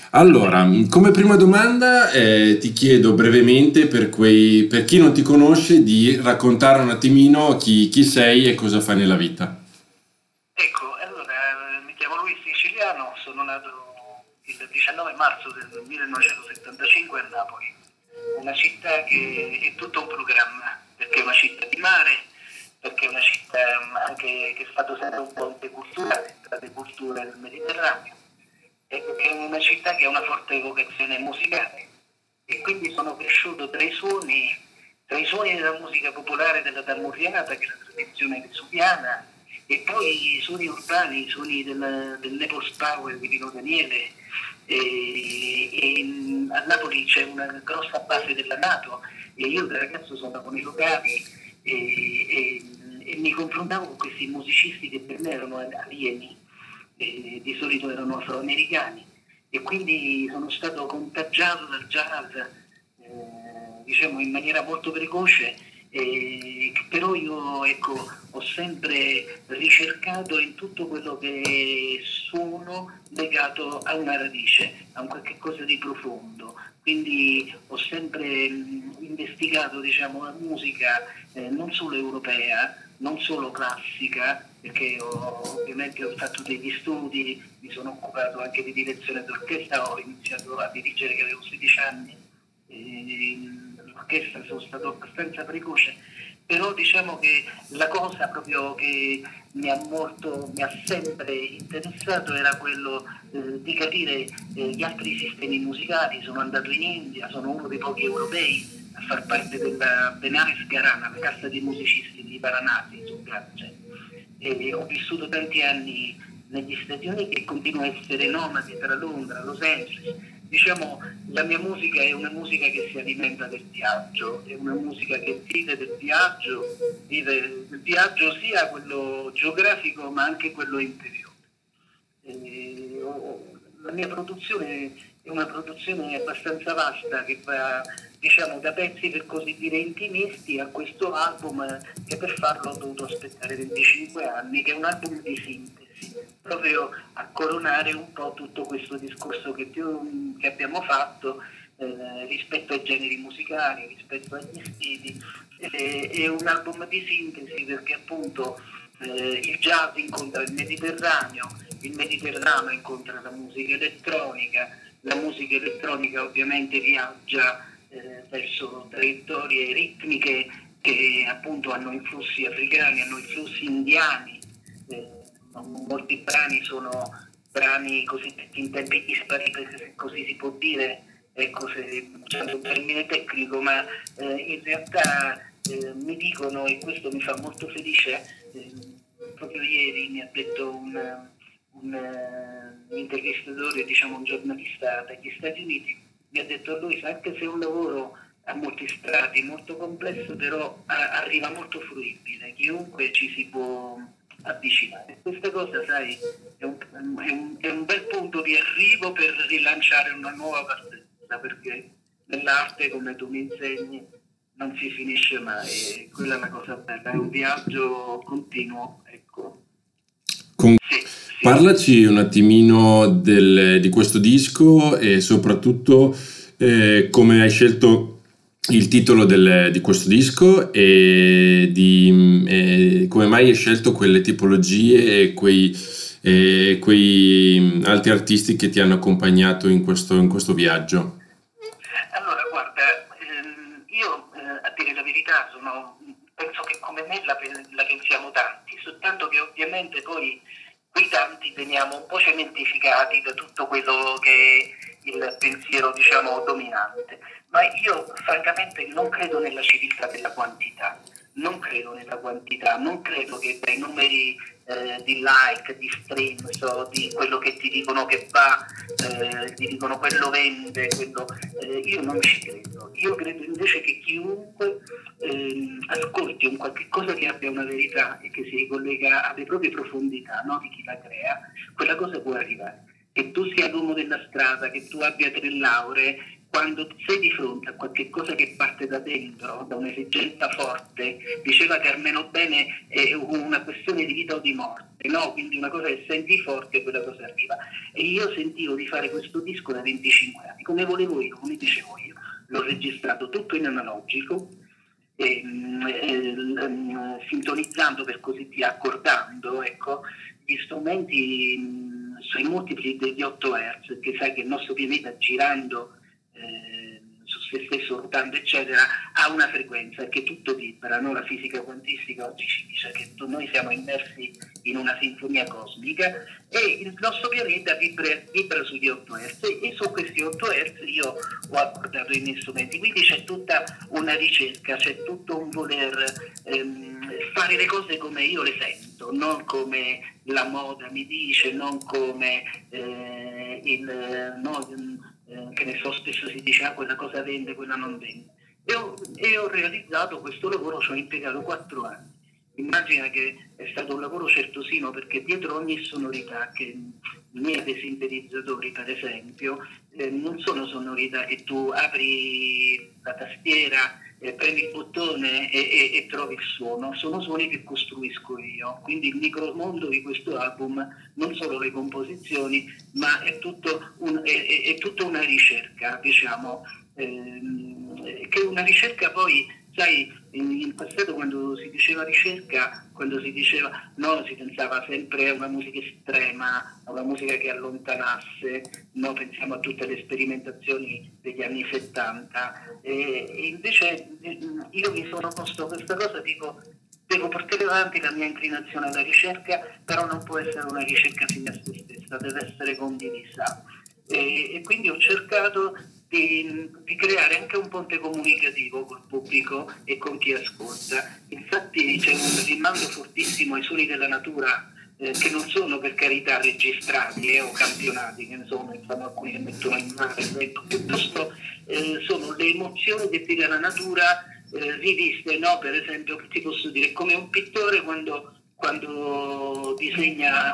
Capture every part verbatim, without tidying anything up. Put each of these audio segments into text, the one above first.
Allora, mh, come prima domanda, eh, ti chiedo brevemente per quei, per chi non ti conosce di raccontare un attimino chi, chi sei e cosa fai nella vita. Ecco, allora eh, mi chiamo Luis Siciliano, sono nato il diciannove marzo del millenovecentosettantacinque a Napoli, una città che è tutto un programma, perché è una città di mare, perché è una città mm, anche che è stato sempre un ponte culturale tra le culture del Mediterraneo, e perché è una città che ha una forte vocazione musicale e quindi sono cresciuto tra i suoni, tra i suoni della musica popolare della Damurriata, che è la tradizione vesuviana, e poi i suoni urbani, i suoni del, del Naples Power di Pino Daniele. E, e, mm, a Napoli c'è una grossa base della NATO e io da ragazzo suonavo nei locali e, e, e mi confrontavo con questi musicisti che per me erano alieni, e di solito erano afroamericani, e quindi sono stato contagiato dal jazz, eh, diciamo in maniera molto precoce, eh, però io ecco, ho sempre ricercato in tutto quello che sono legato a una radice, a un qualche cosa di profondo. Quindi ho sempre mh, investigato, diciamo, la musica eh, non solo europea, non solo classica, perché ho, ovviamente ho fatto degli studi, mi sono occupato anche di direzione d'orchestra, ho iniziato a dirigere che avevo sedici anni, e l'orchestra sono stato abbastanza precoce, però diciamo che la cosa proprio che mi ha, molto, mi ha sempre interessato era quello eh, di capire eh, gli altri sistemi musicali. Sono andato in India, sono uno dei pochi europei a far parte della Benares Gharana, la casta dei musicisti di Varanasi su Gange. E ho vissuto tanti anni negli Stati Uniti e continuo a essere nomade tra Londra, Los Angeles. Diciamo, la mia musica è una musica che si alimenta del viaggio, è una musica che vive del viaggio, vive del viaggio sia quello geografico ma anche quello interiore. E ho- la mia produzione è una produzione abbastanza vasta che va, diciamo, da pezzi per così dire intimisti a questo album, eh, che per farlo ho dovuto aspettare venticinque anni, che è un album di sintesi, proprio a coronare un po' tutto questo discorso che, più, che abbiamo fatto eh, rispetto ai generi musicali, rispetto agli stili. Eh, è un album di sintesi perché appunto eh, il jazz incontra il Mediterraneo, il Mediterraneo incontra la musica elettronica, la musica elettronica ovviamente viaggia eh, verso traiettorie ritmiche che appunto hanno influssi africani, hanno influssi indiani, eh, molti brani sono brani cosiddetti in tempi dispari, se così si può dire, ecco, se usando un termine tecnico, ma eh, in realtà eh, mi dicono, e questo mi fa molto felice, eh, proprio ieri mi ha detto un, un, eh, un intervistatore, diciamo un giornalista dagli Stati Uniti, mi ha detto a lui, anche se è un lavoro a molti strati, molto complesso, però a- arriva molto fruibile, chiunque ci si può avvicinare. Questa cosa, sai, è un, è un- è un bel punto di arrivo per rilanciare una nuova partenza, perché nell'arte, come tu mi insegni, non si finisce mai, e quella è una cosa bella, è un viaggio continuo, ecco. Con- Sì, sì. Parlaci un attimino del- di questo disco e soprattutto eh, come hai scelto il titolo del- di questo disco e di, eh, come mai hai scelto quelle tipologie e quei, e quei altri artisti che ti hanno accompagnato in questo, in questo viaggio. Allora, guarda, ehm, io eh, a dire la verità sono, penso che come me la, pe- la pensiamo tanti, soltanto che ovviamente poi quei tanti veniamo un po' cementificati da tutto quello che è il pensiero, diciamo, dominante. Ma io francamente non credo nella civiltà della quantità, non credo nella quantità, non credo che dai numeri eh, di like, di stream, so, di quello che ti dicono che va, eh, ti dicono quello vende, quello, eh, io non ci credo. Io credo invece che chiunque ehm, ascolti un qualche cosa che abbia una verità e che si ricollega alle proprie profondità, no, di chi la crea, quella cosa può arrivare. Che tu sia l'uomo della strada, che tu abbia tre lauree, quando sei di fronte a qualche cosa che parte da dentro, da un'esigenza forte, diceva Carmelo Bene, è una questione di vita o di morte, no? Quindi una cosa che senti forte e quella cosa arriva. E io sentivo di fare questo disco da venticinque anni, come volevo io, come dicevo io. L'ho registrato tutto in analogico, e, e, e, sintonizzando, per così via, accordando, ecco, gli strumenti mh, sui multipli degli otto hertz, che sai che il nostro pianeta girando eh, su se stesso, rotando eccetera, ha una frequenza e che tutto vibra, no? La fisica quantistica oggi ci dice che noi siamo immersi in una sinfonia cosmica e il nostro pianeta vibra, vibra sugli otto hertz e su questi otto hertz io ho accordato i miei strumenti, quindi c'è tutta una ricerca, c'è tutto un voler ehm, fare le cose come io le sento, non come la moda mi dice, non come eh, il no, eh, che ne so, spesso si dice ah, quella cosa vende, quella non vende. E ho, e ho realizzato questo lavoro, ci ho impiegato quattro anni. Immagina che è stato un lavoro certosino, perché dietro ogni sonorità, che i miei desintetizzatori per esempio, eh, non sono sonorità che tu apri la tastiera, eh, premi il bottone e, e, e trovi il suono, sono suoni che costruisco io. Quindi il micromondo di questo album, non solo le composizioni, ma è tutto un, è, è, è tutta una ricerca, diciamo, ehm, che è una ricerca poi, sai, in passato quando si diceva ricerca, quando si diceva no, si pensava sempre a una musica estrema, a una musica che allontanasse, no, pensiamo a tutte le sperimentazioni degli anni settanta, e, e invece io mi sono posto questa cosa, dico, devo portare avanti la mia inclinazione alla ricerca, però non può essere una ricerca fine a se stessa, deve essere condivisa. E, e quindi ho cercato Di, di creare anche un ponte comunicativo col pubblico e con chi ascolta. Infatti c'è un rimando fortissimo ai suoni della natura, eh, che non sono per carità registrati eh, o campionati, che insomma fanno alcuni che mettono in mare, piuttosto eh, sono le emozioni che tira la natura eh, riviste, no? Per esempio, che ti posso dire, come un pittore quando, quando disegna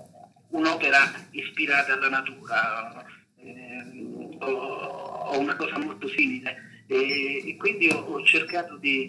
un'opera ispirata alla natura. Eh, o una cosa molto simile e, e quindi ho, ho cercato di,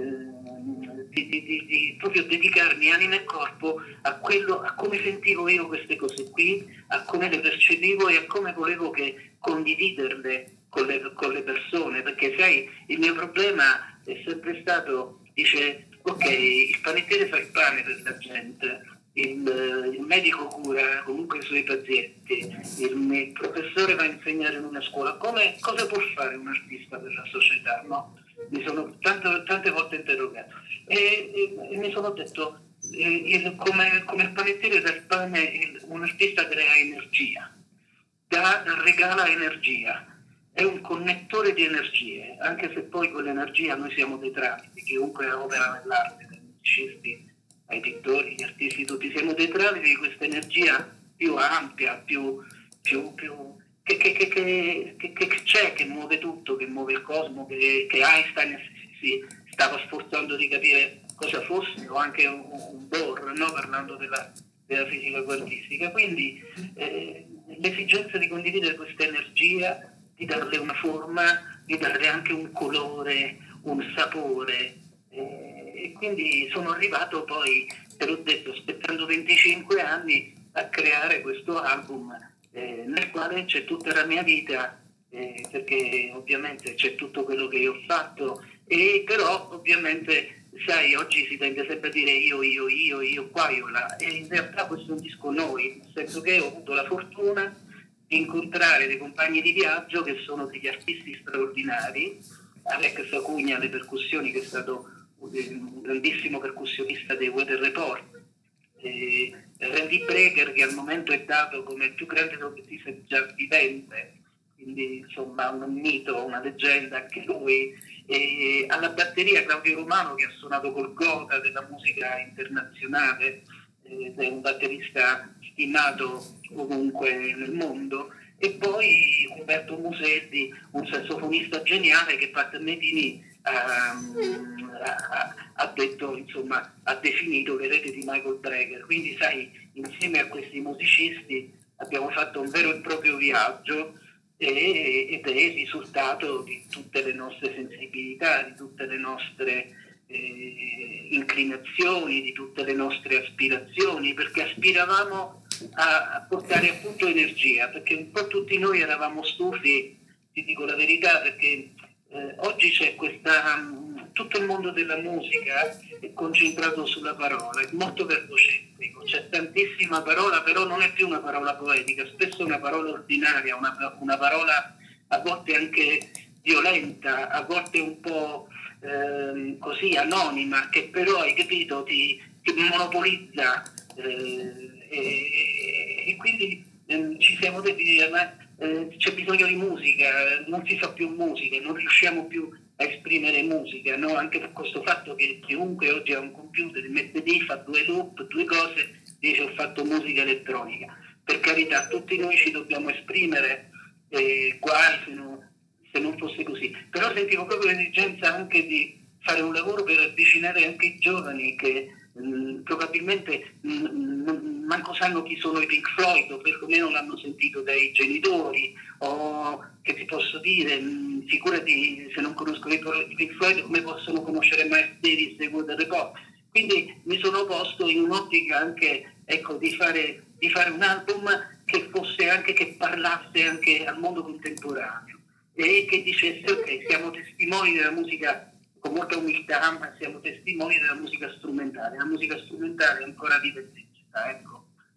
eh, di, di, di, di proprio dedicarmi anima e corpo a quello, a come sentivo io queste cose qui, a come le percepivo e a come volevo che condividerle con le, con le persone, perché sai, il mio problema è sempre stato, dice ok, il panettiere fa il pane per la gente, Il, il medico cura comunque i suoi pazienti, il, il professore va a insegnare in una scuola. Come, cosa può fare un artista per la società? No? Mi sono tante, tante volte interrogato e, e, e mi sono detto eh, il, come, come il panettiere del pane, il, un artista crea energia, dà, regala energia, è un connettore di energie, anche se poi con l'energia noi siamo dei tramiti, chiunque opera nell'arte, dai musicisti ai pittori, agli artisti, tutti siamo dei tramiti di questa energia più ampia, più, più, più che, che, che, che, che, che c'è, che muove tutto, che muove il cosmo, che, che Einstein si, si stava sforzando di capire cosa fosse, o anche un, un Bohr, no? Parlando della, della fisica quantistica. Quindi eh, l'esigenza di condividere questa energia, di darle una forma, di darle anche un colore, un sapore. Eh, e quindi sono arrivato poi, te l'ho detto, aspettando venticinque anni a creare questo album eh, nel quale c'è tutta la mia vita, eh, perché ovviamente c'è tutto quello che io ho fatto, e però ovviamente sai, oggi si tende sempre a dire io, io, io, io qua, io là, e in realtà questo è un disco noi, nel senso che ho avuto la fortuna di incontrare dei compagni di viaggio che sono degli artisti straordinari, Alex Acugna alle percussioni, che è stato un grandissimo percussionista dei Weather Report, e Randy Brecker, che al momento è dato come il più grande trombettista già vivente, quindi insomma un mito, una leggenda anche lui, e alla batteria Claudio Romano, che ha suonato col Gotha della musica internazionale, ed è un batterista stimato ovunque nel mondo, e poi Umberto Musetti, un sassofonista geniale che Pat Metheny Um, ha, ha detto, insomma, ha definito le reti di Michael Brecker. Quindi sai, insieme a questi musicisti abbiamo fatto un vero e proprio viaggio e, ed è il risultato di tutte le nostre sensibilità, di tutte le nostre eh, inclinazioni, di tutte le nostre aspirazioni, perché aspiravamo a, a portare appunto energia, perché un po' tutti noi eravamo stufi, ti dico la verità, perché eh, oggi c'è questa, um, tutto il mondo della musica è concentrato sulla parola, è molto verbocentrico, c'è tantissima parola, però non è più una parola poetica, spesso è una parola ordinaria, una, una parola a volte anche violenta, a volte un po' ehm, così anonima, che però, hai capito, ti, ti monopolizza eh, e, e quindi ehm, ci siamo detti, ma eh, c'è bisogno di musica, non si fa più musica, non riusciamo più a esprimere musica, no? Anche per questo fatto che chiunque oggi ha un computer, mette lì, fa due loop, due cose, dice ho fatto musica elettronica. Per carità, tutti noi ci dobbiamo esprimere, eh, guai se, no, se non fosse così. Però sentivo proprio l'esigenza anche di fare un lavoro per avvicinare anche i giovani che mh, probabilmente mh, manco sanno chi sono i Pink Floyd, o perlomeno l'hanno sentito dai genitori, o che ti posso dire, mh, figurati se non conoscono i Pink Floyd come possono conoscere Miles Davis e Weather Report. Quindi mi sono posto in un'ottica anche, ecco, di fare, di fare un album che fosse anche, che parlasse anche al mondo contemporaneo e che dicesse ok, siamo testimoni della musica, con molta umiltà, ma siamo testimoni della musica strumentale. La musica strumentale è ancora viva e vegeta, ecco.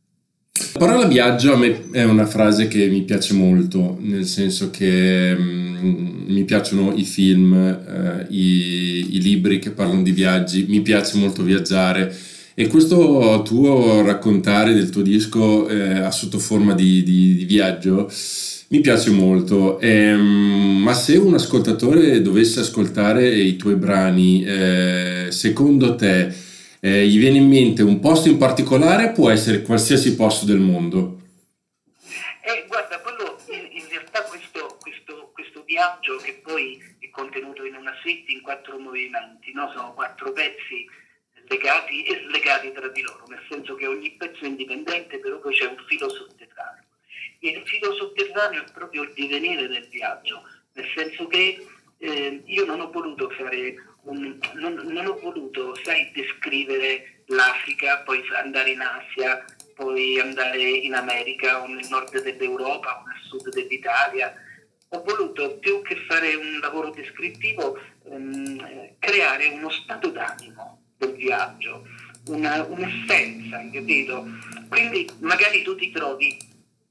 La parola viaggio a me è una frase che mi piace molto, nel senso che mm, mi piacciono i film, eh, i, i libri che parlano di viaggi, mi piace molto viaggiare e questo tuo raccontare del tuo disco eh, sotto forma di, di, di viaggio mi piace molto. Ehm, ma se un ascoltatore dovesse ascoltare i tuoi brani, eh, secondo te eh, gli viene in mente un posto in particolare? Può essere qualsiasi posto del mondo. Eh, guarda, quello in, in realtà questo, questo, questo viaggio che poi è contenuto in una suite in quattro movimenti, no? Sono quattro pezzi legati e slegati tra di loro, nel senso che ogni pezzo è indipendente, però poi c'è un filo sotterraneo. E il filo sotterraneo è proprio il divenire del viaggio, nel senso che eh, io non ho voluto fare un, non, non ho voluto, sai, descrivere l'Africa, poi andare in Asia, poi andare in America o nel nord dell'Europa o nel sud dell'Italia. Ho voluto, più che fare un lavoro descrittivo, ehm, creare uno stato d'animo del viaggio, una, un'essenza, hai capito? Quindi magari tu ti trovi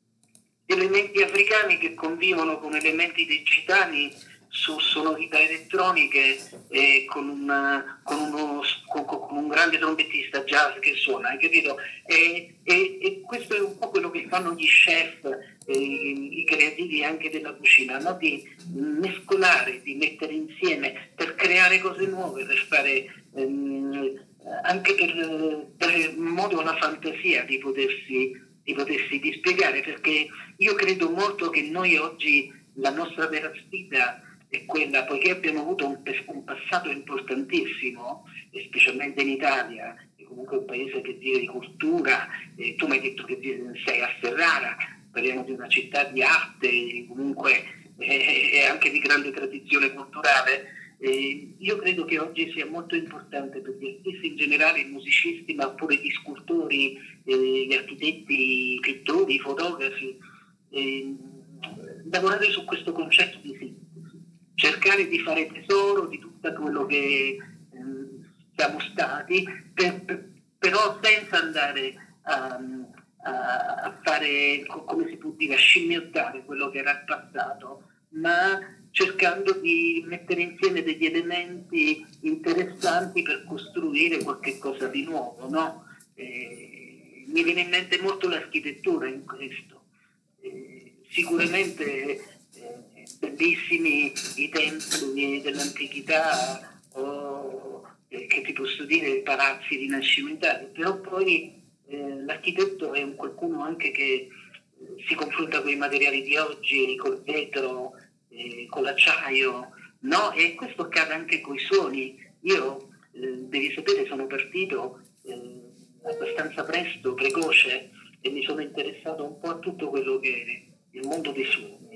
elementi africani che convivono con elementi digitali su sonorità elettroniche e con, una, con, uno, con, con un grande trombettista jazz che suona, hai capito? E, e, e questo è un po' quello che fanno gli chef, eh, i creativi anche della cucina, no? Di mescolare, di mettere insieme per creare cose nuove, per fare ehm, anche per dare modo alla fantasia di potersi di potersi dispiegare, perché io credo molto che noi oggi la nostra vera sfida è quella, poiché abbiamo avuto un, un passato importantissimo, e specialmente in Italia, che comunque è un paese che vive di cultura, e tu mi hai detto che sei a Ferrara, parliamo di una città di arte, comunque e anche di grande tradizione culturale. Eh, io credo che oggi sia molto importante per gli artisti in generale, i musicisti, ma pure gli scultori, eh, gli architetti, i pittori, i fotografi, eh, lavorare su questo concetto di sintesi, cercare di fare tesoro di tutto quello che eh, siamo stati, per, per, però senza andare a, a, a fare, come si può dire, a scimmiottare quello che era il passato, ma cercando di mettere insieme degli elementi interessanti per costruire qualche cosa di nuovo, no? Eh, mi viene in mente molto l'architettura in questo. Eh, sicuramente eh, bellissimi i templi dell'antichità o eh, che ti posso dire i palazzi rinascimentali, però poi eh, l'architetto è un qualcuno anche che eh, si confronta con i materiali di oggi, col vetro, Eh, con l'acciaio, no? E questo accade anche con i suoni. Io, eh, devi sapere, sono partito eh, abbastanza presto, precoce, e mi sono interessato un po' a tutto quello che è il mondo dei suoni. L'ho sempre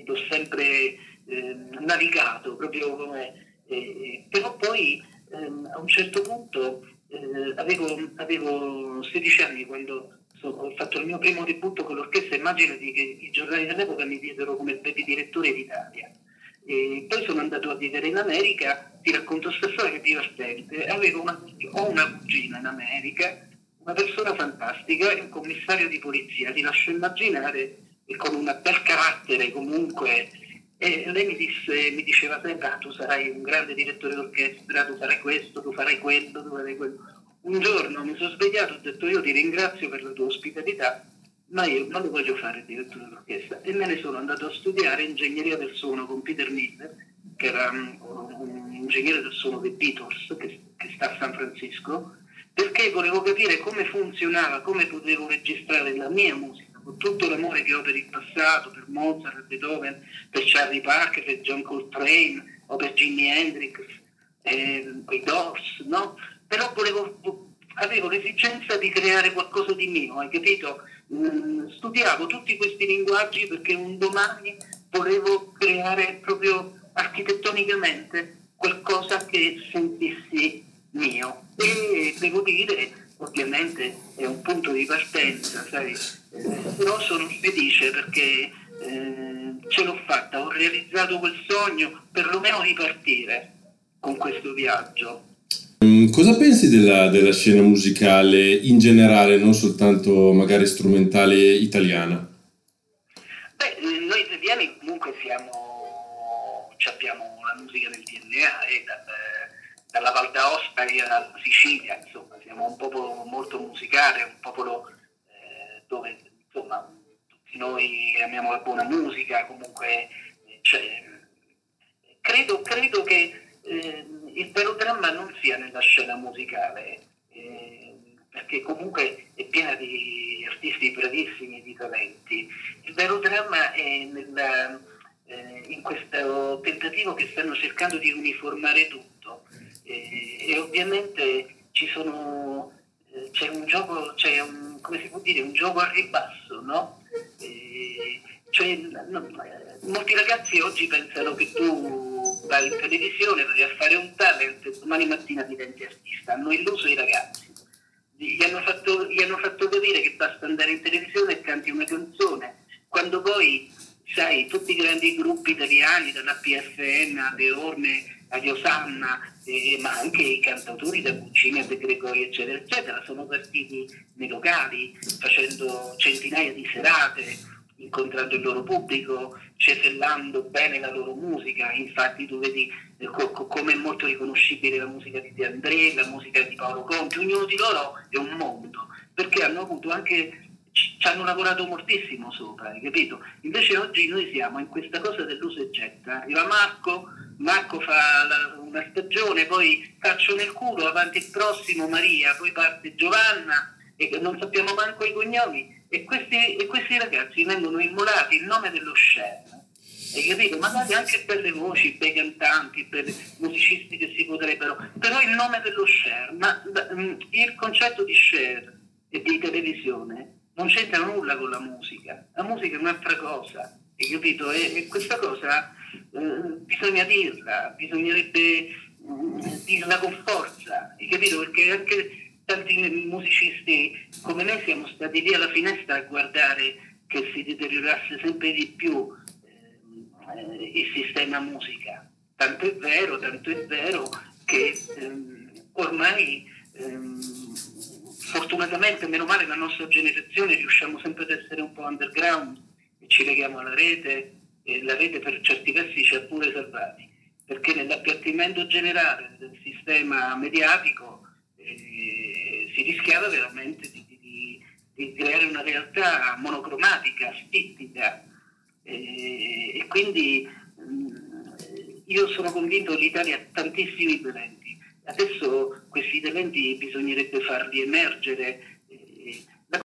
sempre eh, navigato, proprio come... Eh, però poi ehm, a un certo punto eh, avevo, avevo sedici anni quando so- ho fatto il mio primo debutto con l'orchestra. Immaginati che i giornali dell'epoca mi diedero come baby direttore d'Italia. E poi sono andato a vivere in America. Ti racconto questa storia che è divertente. Avevo una, ho una cugina in America, una persona fantastica, un commissario di polizia, ti lascio immaginare, e con un bel carattere comunque. E lei mi, disse, mi diceva sempre: ah, tu sarai un grande direttore d'orchestra, tu farai questo, tu farai quello, tu farai quello. Un giorno mi sono svegliato e ho detto: io ti ringrazio per la tua ospitalità, ma io non lo voglio fare il direttore d'orchestra. E me ne sono andato a studiare ingegneria del suono con Peter Miller, che era um, un ingegnere del suono dei Beatles, che, che sta a San Francisco, perché volevo capire come funzionava, come potevo registrare la mia musica, con tutto l'amore che ho per il passato, per Mozart, per Beethoven, per Charlie Parker, per John Coltrane o per Jimi Hendrix, eh, quei Doors, no? Però volevo, avevo l'esigenza di creare qualcosa di mio, hai capito? Mm, studiavo tutti questi linguaggi perché un domani volevo creare proprio architettonicamente qualcosa che sentissi mio. E devo dire, ovviamente è un punto di partenza, sai, eh, però sono felice perché eh, ce l'ho fatta, ho realizzato quel sogno, perlomeno di partire con questo viaggio. Mm, Cosa pensi della, della scena musicale in generale, non soltanto magari strumentale italiana? Beh, noi italiani comunque siamo, ci abbiamo la musica nel D N A, e dal, dalla Val d'Aosta alla Sicilia, insomma, siamo un popolo molto musicale, un popolo eh, dove insomma tutti noi amiamo la buona musica, comunque cioè, credo, credo che eh, il vero dramma non sia nella scena musicale, eh, perché comunque è piena di artisti bravissimi, di talenti. Il vero dramma è nella, eh, in questo tentativo che stanno cercando di uniformare tutto, eh, e ovviamente ci sono, eh, c'è un gioco, c'è un, come si può dire, un gioco a ribasso, no? Eh, cioè, no, molti ragazzi oggi pensano che tu vai in televisione, vai a fare un talent e domani mattina diventi artista. Hanno illuso i ragazzi. Gli hanno, fatto, gli hanno fatto capire che basta andare in televisione e canti una canzone, quando poi, sai, tutti i grandi gruppi italiani, dalla P F N alle Orme, a Osanna, eh, ma anche i cantautori da Guccini a De Gregori, eccetera, eccetera, sono partiti nei locali, facendo centinaia di serate, incontrando il loro pubblico, cesellando bene la loro musica. Infatti tu vedi eh, co- co- come è molto riconoscibile la musica di De André, la musica di Paolo Conti, ognuno di loro è un mondo, perché hanno avuto anche, ci, ci hanno lavorato moltissimo sopra, hai capito? Invece oggi noi siamo in questa cosa dell'usa e getta. Arriva Marco, Marco fa la, una stagione, poi calcio nel culo, avanti il prossimo, Maria, poi parte Giovanna, e non sappiamo manco i cognomi. E questi, e questi ragazzi vengono immolati in nome dello share, hai capito? Magari anche per le voci, per i cantanti, per i musicisti che si potrebbero, però in nome dello share. Ma il concetto di share e di televisione non c'entra nulla con la musica. La musica è un'altra cosa, hai capito? E, e questa cosa eh, bisogna dirla, bisognerebbe eh, dirla con forza, hai capito? Perché anche tanti musicisti come noi siamo stati lì alla finestra a guardare che si deteriorasse sempre di più eh, il sistema musica. Tanto è vero, tanto è vero che ehm, ormai ehm, fortunatamente, meno male, la nostra generazione riusciamo sempre ad essere un po' underground e ci leghiamo alla rete, e la rete per certi versi ci ha pure salvati, perché nell'appiattimento generale del sistema mediatico Eh, si rischiava veramente di, di, di creare una realtà monocromatica, stittica, eh, e quindi mh, io sono convinto che l'Italia ha tantissimi talenti. Adesso questi talenti bisognerebbe farli emergere, eh,